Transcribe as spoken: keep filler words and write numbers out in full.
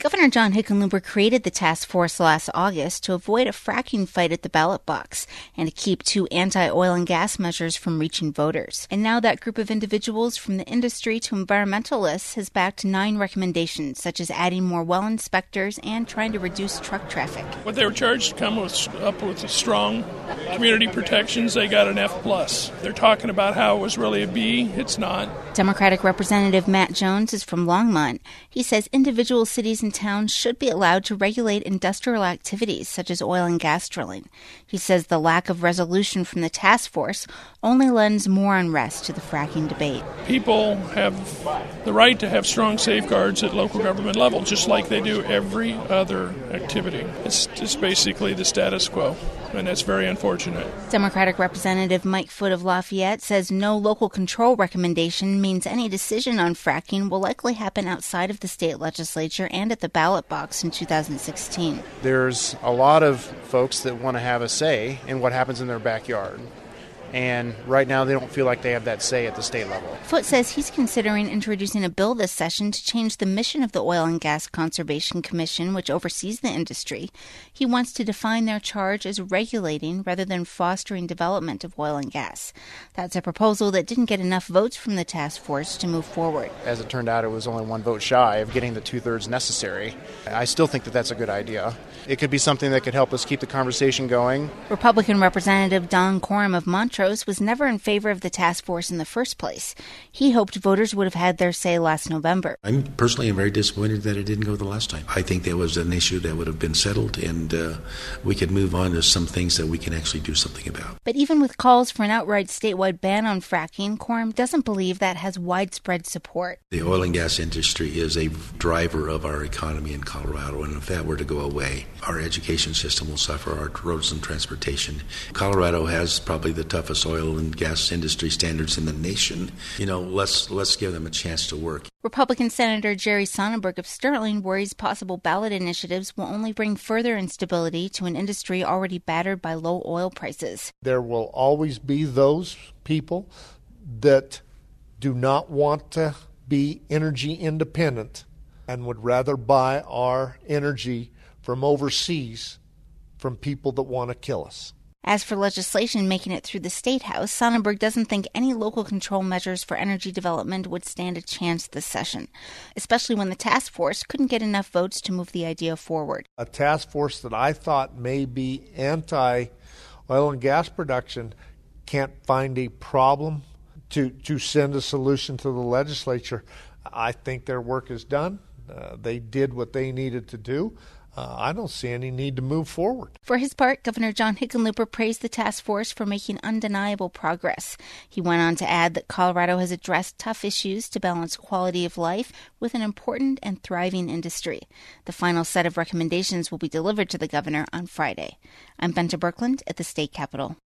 Governor John Hickenlooper created the task force last August to avoid a fracking fight at the ballot box and to keep two anti-oil and gas measures from reaching voters. And now that group of individuals, from the industry to environmentalists, has backed nine recommendations, such as adding more well inspectors and trying to reduce truck traffic. What they were charged to come with, up with strong community protections, they got an F plus. They're talking about how it was really a B. It's not. Democratic Representative Matt Jones is from Longmont. He says individual cities and towns should be allowed to regulate industrial activities such as oil and gas drilling. He says the lack of resolution from the task force only lends more unrest to the fracking debate. People have the right to have strong safeguards at local government level, just like they do every other activity. It's, it's basically the status quo, and that's very unfortunate. Democratic Representative Mike Foote of Lafayette says no local control recommendation means any decision on fracking will likely happen outside of the state legislature and at the ballot box in two thousand sixteen. There's a lot of folks that want to have a say in what happens in their backyard. And right now they don't feel like they have that say at the state level. Foote says he's considering introducing a bill this session to change the mission of the Oil and Gas Conservation Commission, which oversees the industry. He wants to define their charge as regulating rather than fostering development of oil and gas. That's a proposal that didn't get enough votes from the task force to move forward. As it turned out, it was only one vote shy of getting the two-thirds necessary. I still think that that's a good idea. It could be something that could help us keep the conversation going. Republican Representative Don Coram of Montrose was never in favor of the task force in the first place. He hoped voters would have had their say last November. I'm personally very disappointed that it didn't go the last time. I think there was an issue that would have been settled, and uh, we could move on to some things that we can actually do something about. But even with calls for an outright statewide ban on fracking, Coram doesn't believe that has widespread support. The oil and gas industry is a driver of our economy in Colorado, and if that were to go away, our education system will suffer, our roads and transportation. Colorado has probably the toughest oil and gas industry standards in the nation. You know, let's let's give them a chance to work. Republican Senator Jerry Sonnenberg of Sterling worries possible ballot initiatives will only bring further instability to an industry already battered by low oil prices. There will always be those people that do not want to be energy independent and would rather buy our energy from overseas from people that want to kill us. As for legislation making it through the State House, Sonnenberg doesn't think any local control measures for energy development would stand a chance this session, especially when the task force couldn't get enough votes to move the idea forward. A task force that I thought may be anti-oil and gas production can't find a problem to, to send a solution to the legislature. I think their work is done. Uh, they did what they needed to do. Uh, I don't see any need to move forward. For his part, Governor John Hickenlooper praised the task force for making undeniable progress. He went on to add that Colorado has addressed tough issues to balance quality of life with an important and thriving industry. The final set of recommendations will be delivered to the governor on Friday. I'm Benta Birkeland at the state capitol.